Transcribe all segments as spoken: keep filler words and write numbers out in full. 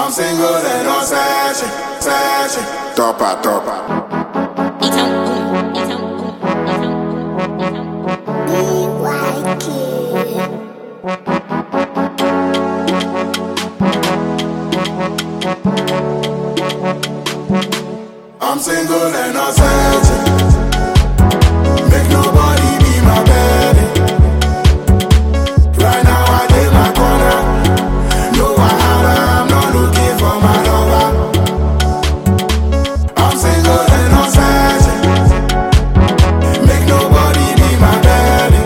I'm single and not searching, searching. Topa, topa. I'm single and not searching. Make nobody be my baby. Right now I take my corner. No wahala, I'm not looking for my lover. I'm single and not searching. Make nobody be my baby.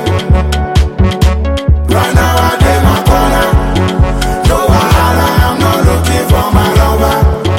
Right now I take my corner. No wahala, I'm not looking for my lover.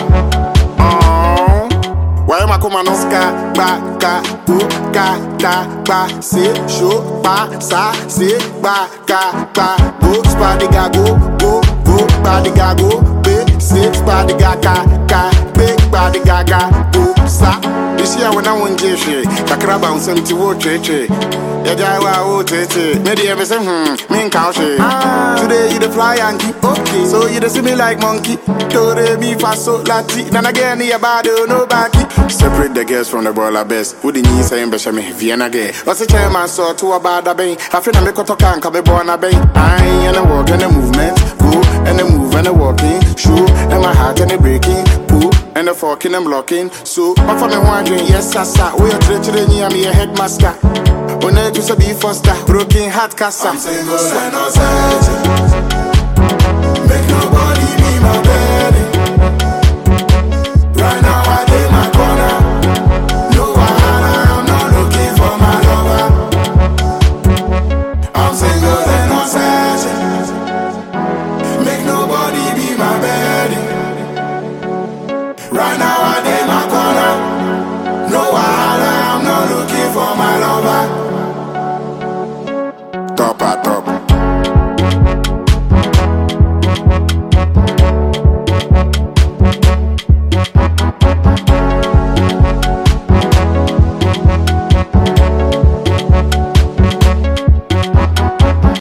Mano ska ba ka bu ka ta ba se sho pa sa se ba ka ba go spadi ga go go go spadi ga go be se spadi ga ka ka be spadi ga ga go sa. This year when I want to share kakra ba unsem ti wo cheche ya jawa o cheche me dey me say hmm me nka she today you the fly and keep okay so you dey see me like monkey do re mi fa so lati na again your body no back. Separate the girls from the baller best. Who the knee saying be me Vienna gay. What's the chairman saw to a bad bay? I feel I'm a coto can come born a bay. I and a walk and a movement, go and a move and a walking, shoe and my heart and a breaking, poo and a forking and blocking. So what for me wondering, yes, sasa, we are treating me, I'm your headmaster. When I just a be foster, broken heart cassa. I'm single and not searching. Make nobody be my baby.